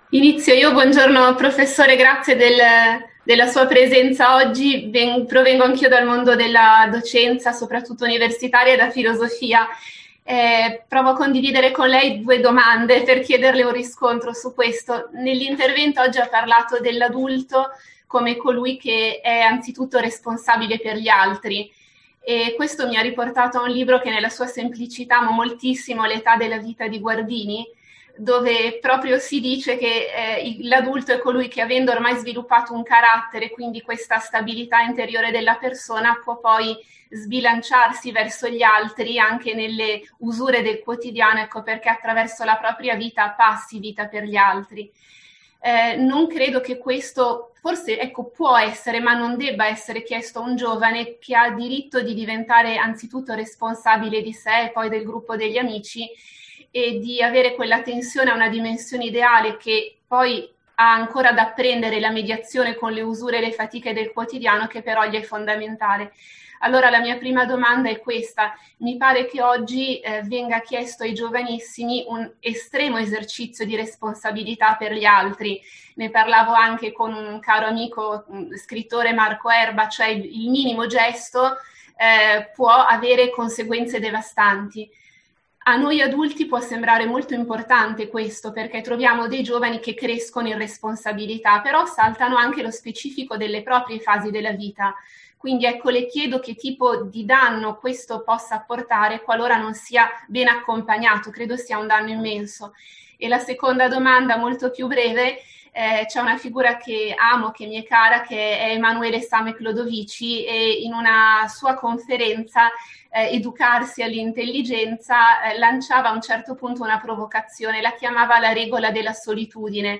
Inizio io, buongiorno professore, grazie della sua presenza oggi. Provengo anch'io dal mondo della docenza, soprattutto universitaria e da filosofia. Provo a condividere con lei due domande per chiederle un riscontro su questo. Nell'intervento oggi ha parlato dell'adulto come colui che è anzitutto responsabile per gli altri. E questo mi ha riportato a un libro che nella sua semplicità amo moltissimo, L'età della vita di Guardini, dove proprio si dice che l'adulto è colui che, avendo ormai sviluppato un carattere, quindi questa stabilità interiore della persona, può poi sbilanciarsi verso gli altri anche nelle usure del quotidiano, ecco perché attraverso la propria vita passi vita per gli altri. Non credo che questo, forse ecco, può essere, ma non debba essere chiesto a un giovane che ha diritto di diventare anzitutto responsabile di sé e poi del gruppo degli amici, e di avere quella tensione a una dimensione ideale che poi ha ancora da apprendere la mediazione con le usure e le fatiche del quotidiano, che però gli è fondamentale. Allora la mia prima domanda è questa: mi pare che oggi venga chiesto ai giovanissimi un estremo esercizio di responsabilità per gli altri. Ne parlavo anche con un caro amico, scrittore, Marco Erba, cioè il minimo gesto può avere conseguenze devastanti. A noi adulti può sembrare molto importante questo, perché troviamo dei giovani che crescono in responsabilità, però saltano anche lo specifico delle proprie fasi della vita. Quindi ecco, le chiedo che tipo di danno questo possa portare qualora non sia ben accompagnato. Credo sia un danno immenso. E la seconda domanda, molto più breve, c'è una figura che amo, che mi è cara, che è Emanuele Samek Lodovici, e in una sua conferenza Educarsi all'intelligenza lanciava a un certo punto una provocazione, la chiamava la regola della solitudine,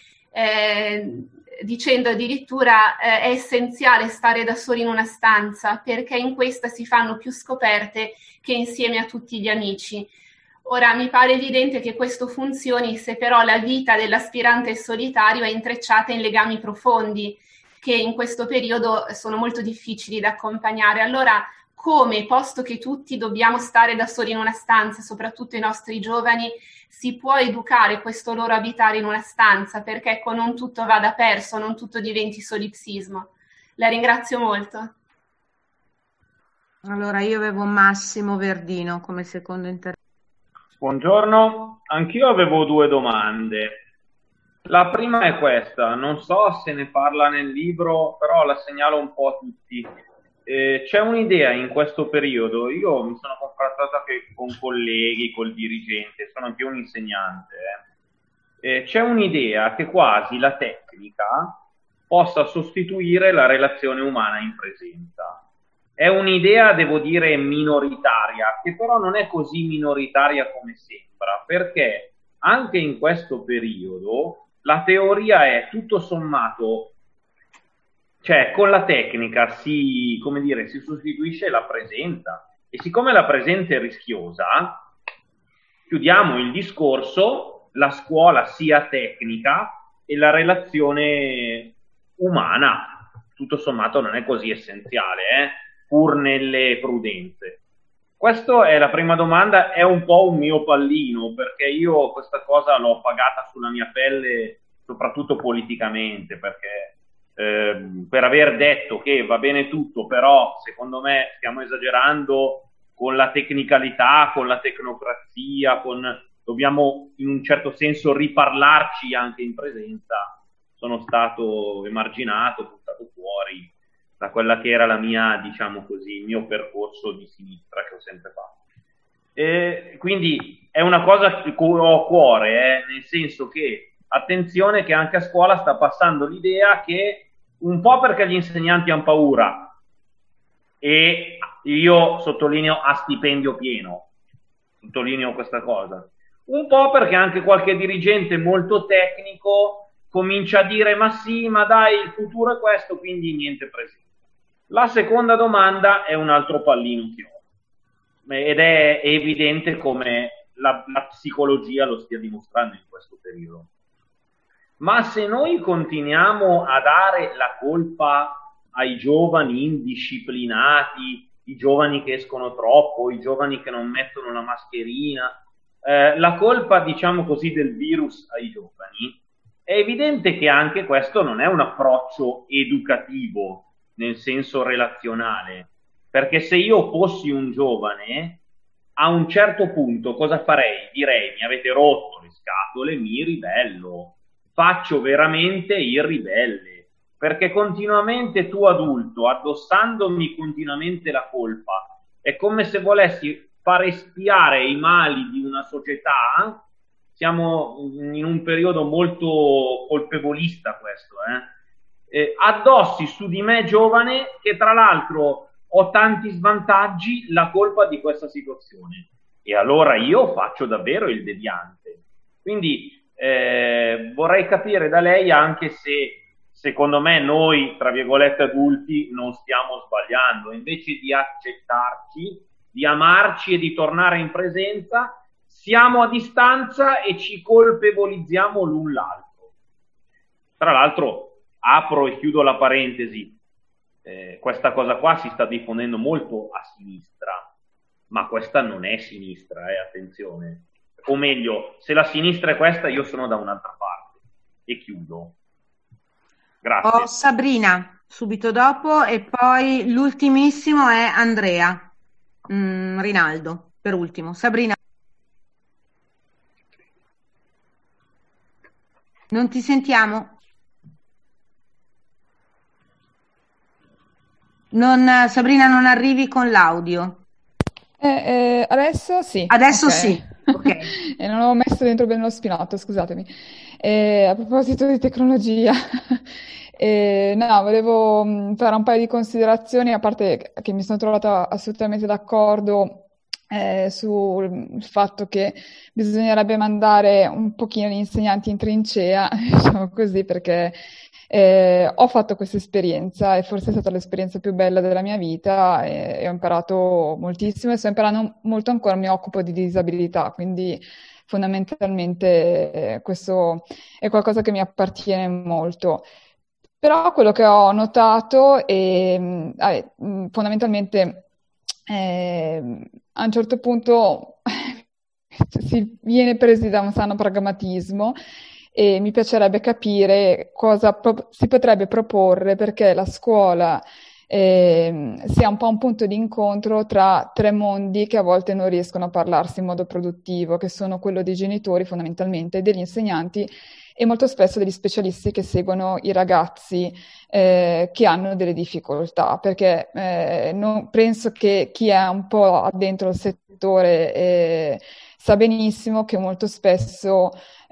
dicendo addirittura è essenziale stare da soli in una stanza perché in questa si fanno più scoperte che insieme a tutti gli amici. Ora, mi pare evidente che questo funzioni se però la vita dell'aspirante solitario è intrecciata in legami profondi, che in questo periodo sono molto difficili da accompagnare. Allora, come, posto che tutti dobbiamo stare da soli in una stanza, soprattutto i nostri giovani, si può educare questo loro abitare in una stanza, perché ecco, non tutto vada perso, non tutto diventi solipsismo. La ringrazio molto. Allora, io avevo Massimo Verdino come secondo intervento. Buongiorno, anch'io avevo due domande. La prima è questa, non so se ne parla nel libro, però la segnalo un po' a tutti. C'è un'idea in questo periodo, io mi sono confrontato anche con colleghi, col dirigente, sono anche un insegnante. C'è un'idea che quasi la tecnica possa sostituire la relazione umana in presenza. È un'idea, devo dire, minoritaria, che però non è così minoritaria come sembra, perché anche in questo periodo la teoria è tutto sommato, cioè con la tecnica si, come dire, si sostituisce la presenza, e siccome la presenza è rischiosa, chiudiamo il discorso, la scuola sia tecnica e la relazione umana, tutto sommato, non è così essenziale, pur nelle prudenze. Questa è la prima domanda, è un po' un mio pallino, perché io questa cosa l'ho pagata sulla mia pelle, soprattutto politicamente, perché per aver detto che va bene tutto, però secondo me stiamo esagerando con la tecnicalità, con la tecnocrazia, dobbiamo in un certo senso riparlarci anche in presenza. Sono stato emarginato, buttato fuori da quella che era la mia, diciamo così, il mio percorso di sinistra che ho sempre fatto. Quindi è una cosa che ho a cuore, nel senso che attenzione che anche a scuola sta passando l'idea che, un po' perché gli insegnanti hanno paura, e io sottolineo a stipendio pieno, sottolineo questa cosa, un po' perché anche qualche dirigente molto tecnico comincia a dire ma sì, ma dai, il futuro è questo, quindi niente presenza. La seconda domanda è un altro pallino che ho, ed è evidente come la psicologia lo stia dimostrando in questo periodo. Ma se noi continuiamo a dare la colpa ai giovani indisciplinati, i giovani che escono troppo, i giovani che non mettono la mascherina, la colpa, diciamo così, del virus ai giovani, evidente che anche questo non è un approccio educativo nel senso relazionale, perché se io fossi un giovane, a un certo punto cosa farei? Direi: mi avete rotto le scatole, mi ribello, faccio veramente il ribelle, perché continuamente tu adulto, addossandomi continuamente la colpa, è come se volessi far espiare i mali di una società. Siamo in un periodo molto colpevolista questo, addossi su di me giovane, che tra l'altro ho tanti svantaggi, la colpa di questa situazione, e allora io faccio davvero il deviante. Quindi vorrei capire da lei anche se secondo me noi, tra virgolette, adulti non stiamo sbagliando, invece di accettarci, di amarci e di tornare in presenza, siamo a distanza e ci colpevolizziamo l'un l'altro. Tra l'altro, apro e chiudo la parentesi, questa cosa qua si sta diffondendo molto a sinistra, ma questa non è sinistra, attenzione. O meglio, se la sinistra è questa, io sono da un'altra parte. E chiudo. Grazie. Ho Sabrina subito dopo e poi l'ultimissimo è Andrea. Rinaldo per ultimo. Sabrina. Non ti sentiamo? Sabrina, non arrivi con l'audio. Adesso sì. Adesso okay. sì. Ok. E non ho messo dentro bene lo spinato, scusatemi. A proposito di tecnologia, no, volevo fare un paio di considerazioni, a parte che mi sono trovata assolutamente d'accordo sul fatto che bisognerebbe mandare un pochino gli insegnanti in trincea, diciamo così, perché ho fatto questa esperienza e forse è stata l'esperienza più bella della mia vita e ho imparato moltissimo e sto imparando molto ancora, mi occupo di disabilità, quindi fondamentalmente questo è qualcosa che mi appartiene molto. Però quello che ho notato è fondamentalmente a un certo punto si viene presi da un sano pragmatismo e mi piacerebbe capire cosa si potrebbe proporre perché la scuola sia un po' un punto di incontro tra tre mondi che a volte non riescono a parlarsi in modo produttivo, che sono quello dei genitori fondamentalmente, degli insegnanti e molto spesso degli specialisti che seguono i ragazzi che hanno delle difficoltà, perché penso che chi è un po' dentro il settore sa benissimo che molto spesso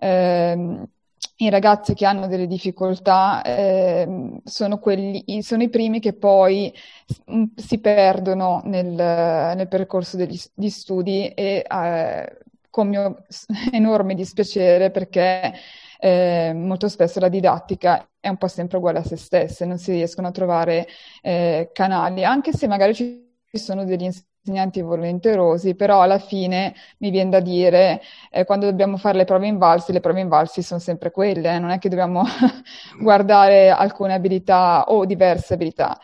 i ragazzi che hanno delle difficoltà sono i primi che poi si perdono nel percorso di studi e con mio enorme dispiacere perché molto spesso la didattica è un po' sempre uguale a se stessa, non si riescono a trovare canali, anche se magari ci sono degli insegnanti volenterosi, però alla fine mi viene da dire quando dobbiamo fare le prove invalsi sono sempre quelle, non è che dobbiamo guardare alcune abilità o diverse abilità.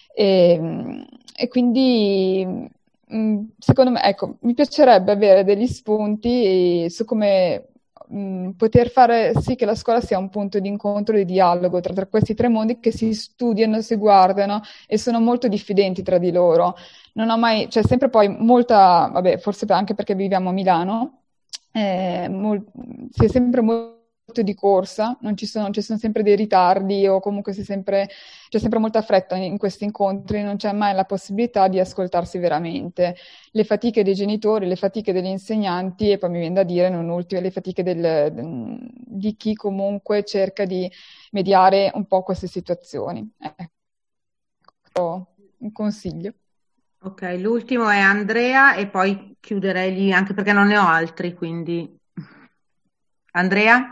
E quindi secondo me, ecco, mi piacerebbe avere degli spunti su come poter fare sì che la scuola sia un punto di incontro e di dialogo tra questi tre mondi che si studiano, si guardano e sono molto diffidenti tra di loro. Non ho mai, c'è sempre poi molta, vabbè, forse anche perché viviamo a Milano, si è sempre molto di corsa, ci sono sempre dei ritardi o comunque c'è sempre molta fretta in questi incontri, non c'è mai la possibilità di ascoltarsi veramente. Le fatiche dei genitori, le fatiche degli insegnanti e poi mi viene da dire, non ultime, le fatiche di chi comunque cerca di mediare un po' queste situazioni. Ecco, un consiglio. Ok, l'ultimo è Andrea e poi chiuderei lì anche perché non ne ho altri, quindi Andrea?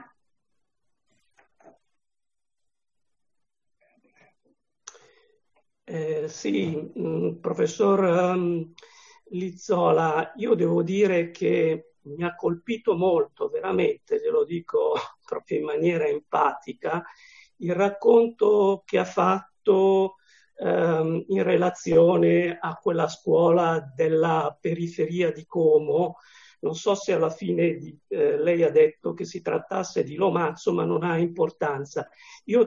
Sì, professor Lizzola, io devo dire che mi ha colpito molto, veramente, glielo dico proprio in maniera empatica, il racconto che ha fatto in relazione a quella scuola della periferia di Como, non so se alla fine lei ha detto che si trattasse di Lomazzo, ma non ha importanza. Io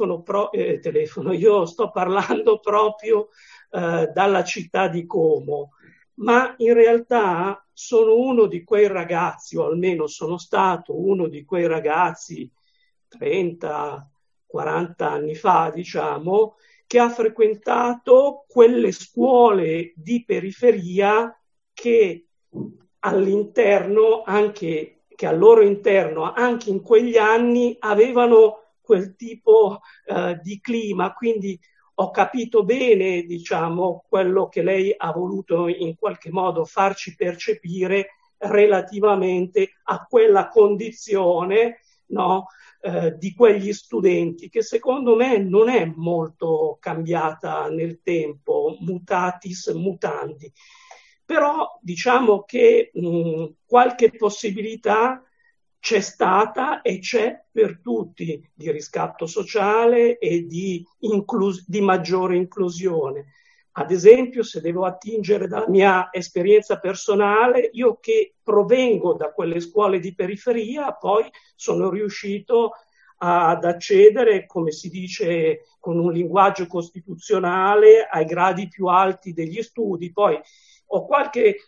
io sto parlando proprio dalla città di Como, ma in realtà sono uno di quei ragazzi, o almeno sono stato uno di quei ragazzi 30, 40 anni fa, diciamo, che ha frequentato quelle scuole di periferia che all'interno, che al loro interno, anche in quegli anni, avevano quel tipo di clima. Quindi ho capito bene, diciamo, quello che lei ha voluto in qualche modo farci percepire relativamente a quella condizione, no, di quegli studenti, che secondo me non è molto cambiata nel tempo, mutatis mutandi. Però diciamo che qualche possibilità c'è stata e c'è per tutti, di riscatto sociale e di maggiore inclusione. Ad esempio, se devo attingere dalla mia esperienza personale, io che provengo da quelle scuole di periferia, poi sono riuscito ad accedere, come si dice con un linguaggio costituzionale, ai gradi più alti degli studi. Poi ho qualche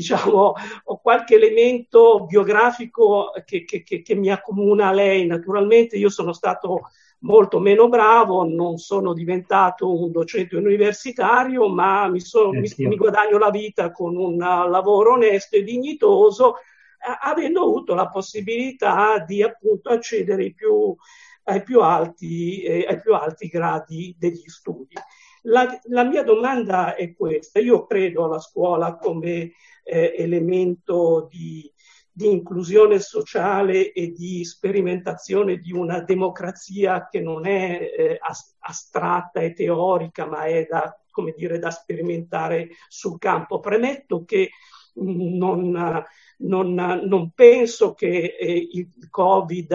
elemento biografico che mi accomuna a lei. Naturalmente io sono stato molto meno bravo, non sono diventato un docente universitario, ma mi guadagno la vita con un lavoro onesto e dignitoso, avendo avuto la possibilità di appunto accedere ai più alti gradi degli studi. La mia domanda è questa: io credo alla scuola come elemento di inclusione sociale e di sperimentazione di una democrazia che non è astratta e teorica, ma è da sperimentare sul campo. Premetto che non penso che il Covid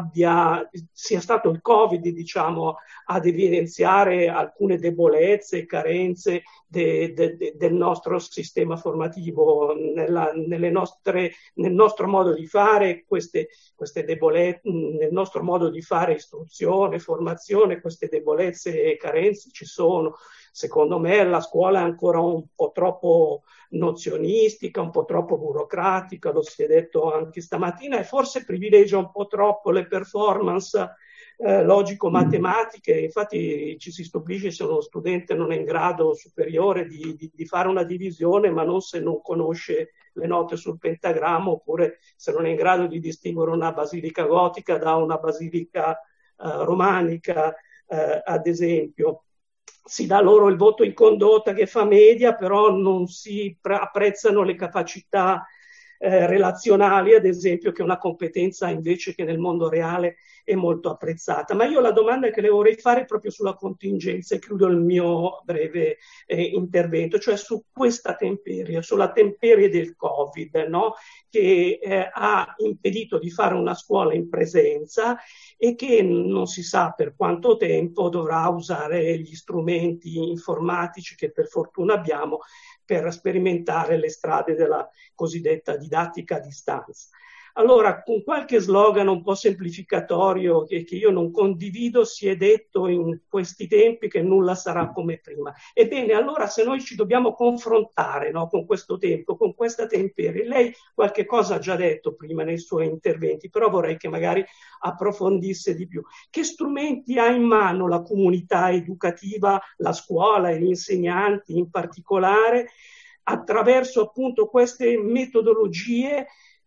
sia stato il Covid, diciamo, ad evidenziare alcune debolezze e carenze del nostro sistema formativo. Nel nostro modo di fare queste debolezze, nel nostro modo di fare istruzione, formazione, queste debolezze e carenze ci sono. Secondo me la scuola è ancora un po' troppo nozionistica, un po' troppo burocratica, lo si è detto anche stamattina, e forse privilegia un po' troppo le performance logico-matematiche. Infatti ci si stupisce se uno studente non è in grado superiore di fare una divisione, ma non se non conosce le note sul pentagramma, oppure se non è in grado di distinguere una basilica gotica da una basilica romanica, ad esempio. Si dà loro il voto in condotta che fa media, però non si apprezzano le capacità relazionali, ad esempio, che è una competenza invece che nel mondo reale è molto apprezzata. Ma io la domanda che le vorrei fare è proprio sulla contingenza, e chiudo il mio breve intervento, cioè su questa temperie, sulla temperie del Covid, no? Che ha impedito di fare una scuola in presenza e che non si sa per quanto tempo dovrà usare gli strumenti informatici che per fortuna abbiamo per sperimentare le strade della cosiddetta didattica a distanza. Allora, con qualche slogan un po' semplificatorio che io non condivido, si è detto in questi tempi che nulla sarà come prima. Ebbene, allora se noi ci dobbiamo confrontare, no, con questo tempo, con questa temperie, lei qualche cosa ha già detto prima nei suoi interventi, però vorrei che magari approfondisse di più. Che strumenti ha in mano la comunità educativa, la scuola e gli insegnanti in particolare, attraverso appunto queste metodologie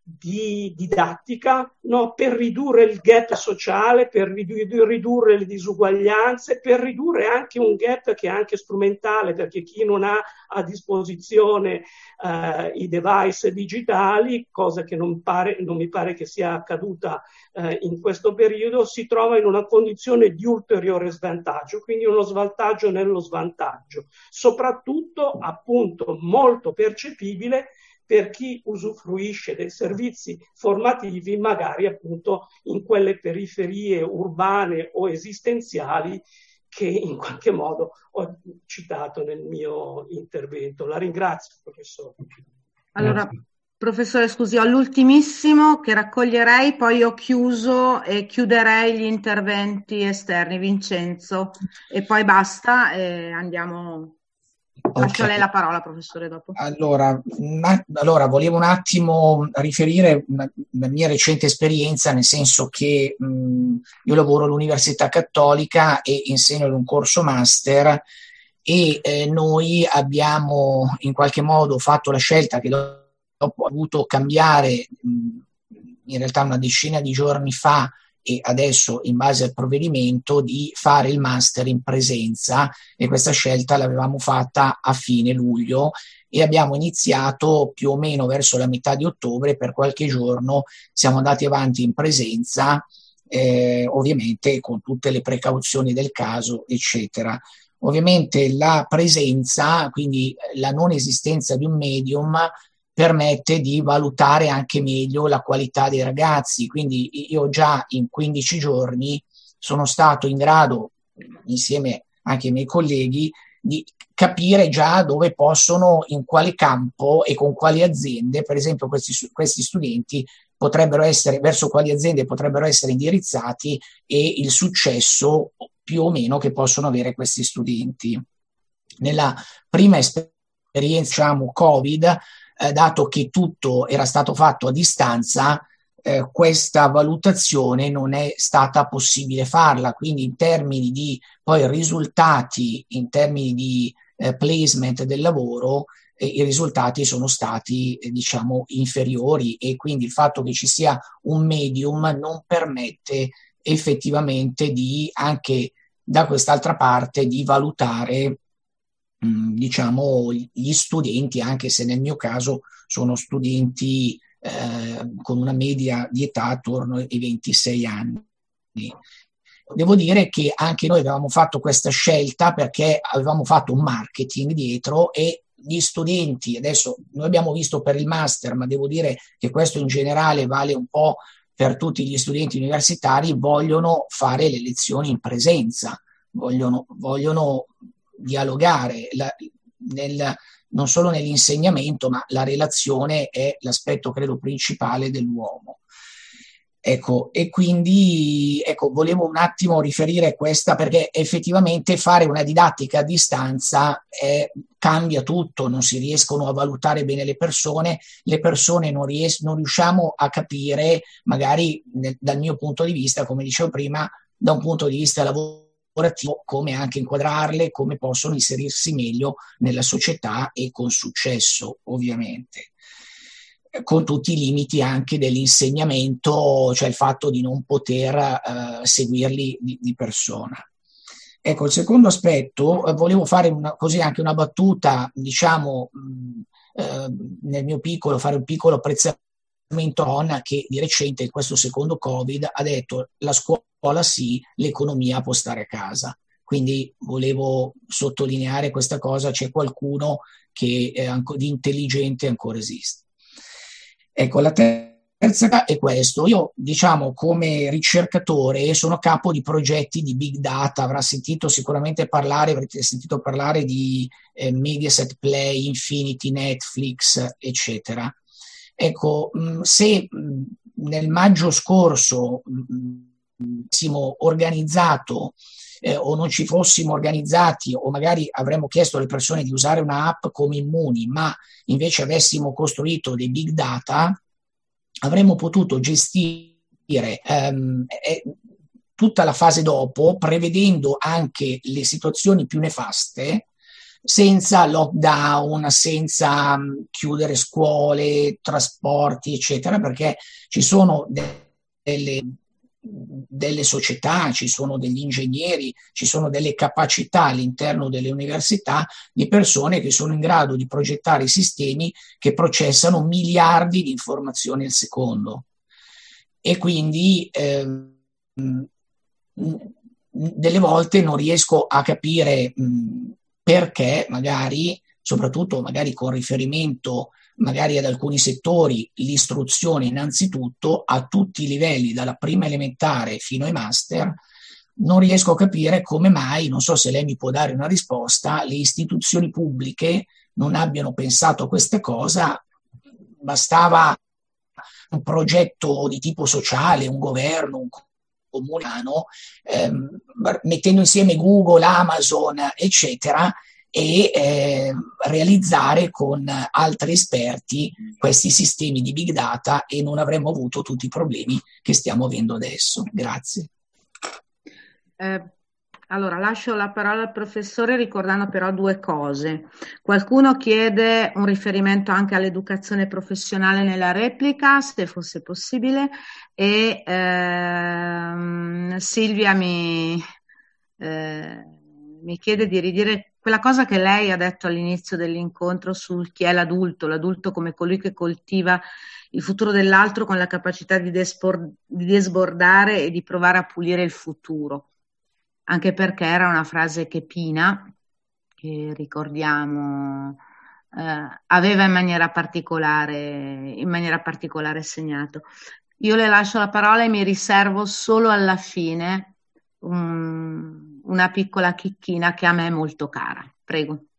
di didattica, no? Per ridurre il gap sociale, per ridurre le disuguaglianze, per ridurre anche un gap che è anche strumentale, perché chi non ha a disposizione i device digitali, cosa che non mi pare che sia accaduta in questo periodo, si trova in una condizione di ulteriore svantaggio, quindi uno svantaggio nello svantaggio, soprattutto appunto molto percepibile per chi usufruisce dei servizi formativi magari appunto in quelle periferie urbane o esistenziali che in qualche modo ho citato nel mio intervento. La ringrazio, professore. Allora, Professore, scusi, ho l'ultimissimo che raccoglierei, poi ho chiuso e chiuderei gli interventi esterni. Vincenzo, e poi basta e andiamo. Lascio a lei la parola, professore, dopo. Allora, volevo un attimo riferire una mia recente esperienza, nel senso che io lavoro all'Università Cattolica e insegno in un corso master e noi abbiamo in qualche modo fatto la scelta che dopo ho dovuto cambiare in realtà una decina di giorni fa e adesso in base al provvedimento di fare il master in presenza, e questa scelta l'avevamo fatta a fine luglio e abbiamo iniziato più o meno verso la metà di ottobre. Per qualche giorno siamo andati avanti in presenza, ovviamente con tutte le precauzioni del caso, eccetera. Ovviamente la presenza, quindi la non esistenza di un medium, permette di valutare anche meglio la qualità dei ragazzi. Quindi io già in 15 giorni sono stato in grado, insieme anche ai miei colleghi, di capire già dove possono, in quale campo e con quali aziende, per esempio questi studenti potrebbero essere, verso quali aziende potrebbero essere indirizzati e il successo più o meno che possono avere questi studenti. Nella prima esperienza, diciamo, Covid, dato che tutto era stato fatto a distanza, questa valutazione non è stata possibile farla, quindi in termini di poi risultati, in termini di placement del lavoro, i risultati sono stati diciamo inferiori, e quindi il fatto che ci sia un medium non permette effettivamente di, anche da quest'altra parte, di valutare diciamo gli studenti, anche se nel mio caso sono studenti con una media di età attorno ai 26 anni. Devo dire che anche noi avevamo fatto questa scelta perché avevamo fatto un marketing dietro, e gli studenti, adesso noi abbiamo visto per il master, ma devo dire che questo in generale vale un po' per tutti gli studenti universitari, vogliono fare le lezioni in presenza, vogliono dialogare non solo nell'insegnamento, ma la relazione è l'aspetto credo principale dell'uomo. Ecco, e quindi volevo un attimo riferire questa, perché effettivamente fare una didattica a distanza cambia tutto, non si riescono a valutare bene le persone non riusciamo a capire, magari dal mio punto di vista, come dicevo prima, da un punto di vista lavorativo, come anche inquadrarle, come possono inserirsi meglio nella società e con successo, ovviamente, con tutti i limiti anche dell'insegnamento, cioè il fatto di non poter seguirli di persona. Ecco, il secondo aspetto, volevo fare anche una battuta, diciamo, nel mio piccolo, fare un piccolo apprezzamento che di recente, in questo secondo Covid, ha detto: la scuola sì, l'economia può stare a casa. Quindi volevo sottolineare questa cosa, c'è qualcuno che di intelligente ancora esiste. Ecco, la terza è questo. Io, diciamo, come ricercatore sono capo di progetti di big data, avrete sentito parlare di Mediaset Play, Infinity, Netflix, eccetera. Ecco, se nel maggio scorso fossimo organizzato o non ci fossimo organizzati, o magari avremmo chiesto alle persone di usare una app come Immuni, ma invece avessimo costruito dei big data, avremmo potuto gestire tutta la fase dopo, prevedendo anche le situazioni più nefaste, senza lockdown, senza chiudere scuole, trasporti, eccetera, perché ci sono delle società, ci sono degli ingegneri, ci sono delle capacità all'interno delle università di persone che sono in grado di progettare sistemi che processano miliardi di informazioni al secondo. E quindi delle volte non riesco a capire perché magari, soprattutto magari con riferimento magari ad alcuni settori, l'istruzione innanzitutto a tutti i livelli, dalla prima elementare fino ai master, non riesco a capire come mai, non so se lei mi può dare una risposta, le istituzioni pubbliche non abbiano pensato a questa cosa bastava un progetto di tipo sociale, un governo, un comunano, mettendo insieme Google, Amazon, eccetera, e realizzare con altri esperti questi sistemi di big data, e non avremmo avuto tutti i problemi che stiamo avendo adesso. Grazie. Allora, lascio la parola al professore ricordando però due cose. Qualcuno chiede un riferimento anche all'educazione professionale nella replica, se fosse possibile, e Silvia mi chiede di ridire quella cosa che lei ha detto all'inizio dell'incontro sul chi è l'adulto come colui che coltiva il futuro dell'altro con la capacità di desbordare e di provare a pulire il futuro. Anche perché era una frase che Pina, che ricordiamo, aveva in maniera particolare segnato. Io le lascio la parola e mi riservo solo alla fine una piccola chicchina che a me è molto cara. Prego.